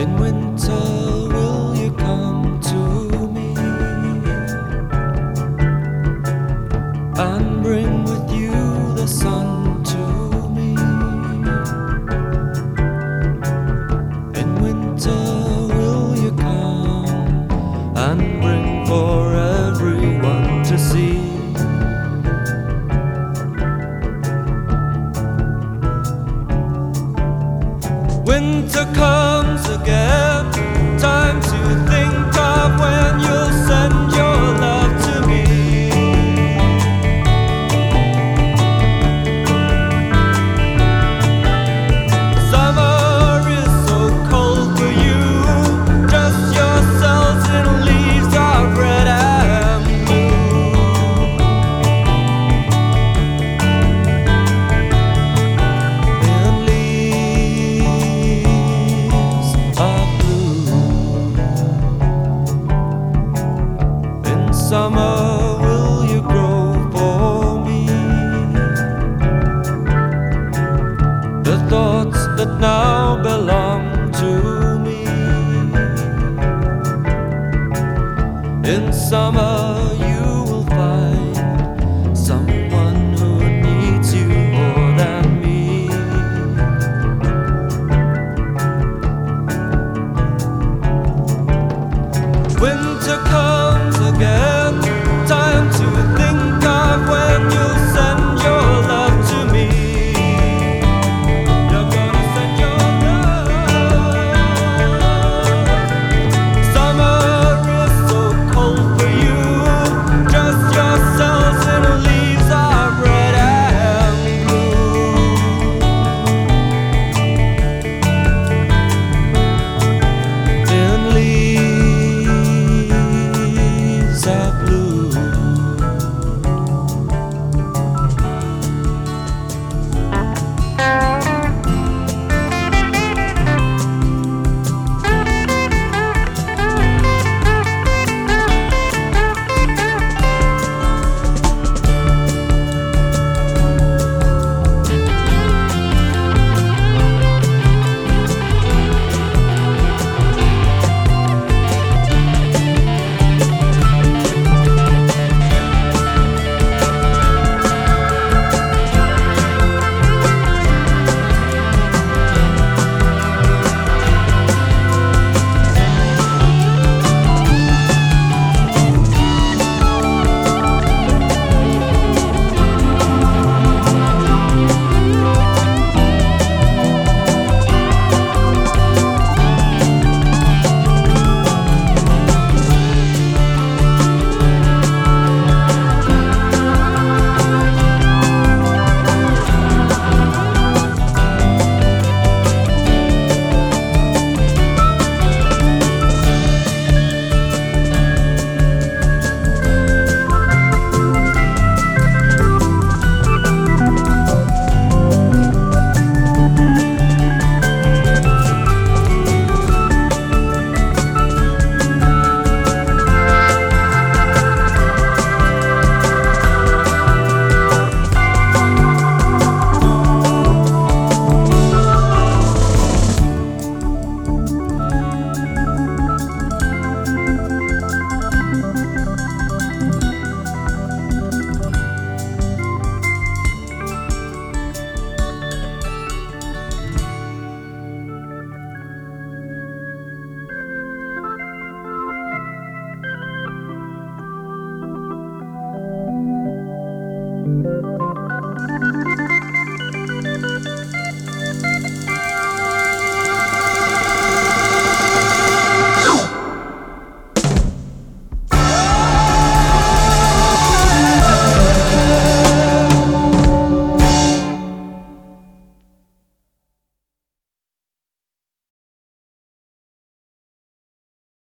In winter, will you come to me and bring with you the sun to me? In winter, will you come and bring for everyone to see? Winter comes again, time to think of when you'll send your love to me. Summer is so cold for you, just yourselves in leaves of red and blue. In leaves of blue. In summer, will you grow for me? The thoughts that now belong to me. In summer, you will find someone who needs you more than me. Winter comes again, time to think of when you'll send your love to me. You're gonna send your love. Summer is so cold for you, just yourselves in leaves of red and blue. In leaves of blue.